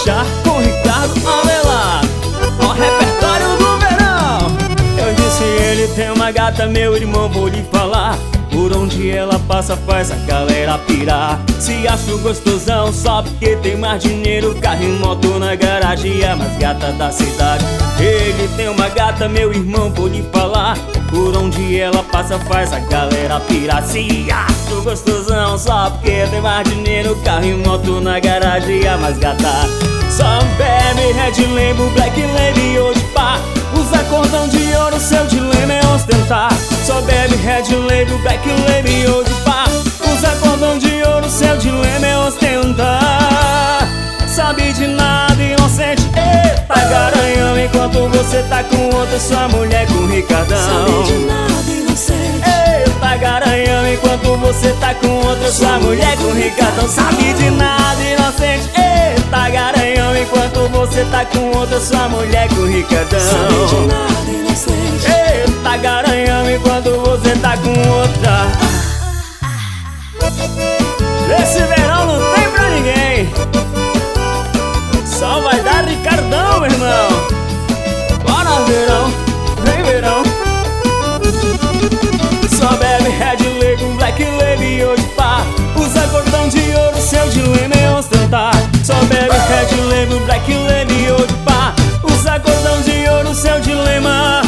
Deixar com Ricardo Avelar, ó repertório do verão. Eu disse ele tem uma gata, meu irmão, vou lhe falar. Por onde ela passa faz a galera pirar. Se acho gostosão só porque tem mais dinheiro, carro e moto na garagem, é a mais gata da cidade. Ele tem uma gata, meu irmão, vou lhe falar. Por onde ela passa faz a galera pirar. Se acho gostosão só porque tem mais dinheiro, carro e moto na garagem, é a mais gata. Só bebe Red Label, Black Label hoje pá. Usa cordão de ouro, seu dilema é ostentar. Só bebe Red Label, Black Label hoje pá. Usa cordão de ouro, seu dilema é ostentar. Sabe de nada, inocente, eita garanhão. Enquanto você tá com outra, sua mulher com Ricardão. Sabe de nada, inocente, eita garanhão. Enquanto você tá com outra, sua mulher com Ricardão. Sabe de nada, inocente, eita garanhão. Enquanto você tá com outra, sua mulher com Ricardão. sabe de nada, inocente. Eita garanhão. Enquanto você tá com outra. Esse verão não tem pra ninguém, só vai dar Ricardão, meu irmão. Bora verão, vem verão. Só bebe Red Label, Black Label hoje pá. Usa cordão de ouro, seu dilema é ostentar. Só bebe Red Label, Black Label hoje pá. Usa cordão de ouro, seu dilema.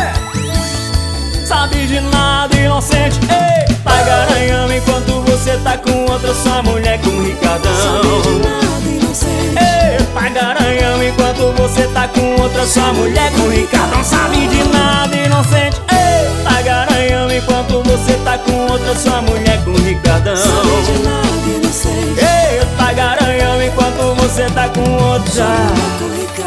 Sabe de nada, inocente, eita garanhão. Enquanto você tá com outra, sua mulher com Ricardão. Sabe de nada, inocente, Eita garanhão. Enquanto você tá com outra, sua mulher com Ricardão. Sabe de nada, inocente, eita garanhão. Enquanto você tá com outra, sua mulher com Ricardão. sabe de nada, inocente. Eita garanhão. Enquanto você tá com outra. Sua mulher com Ricardão.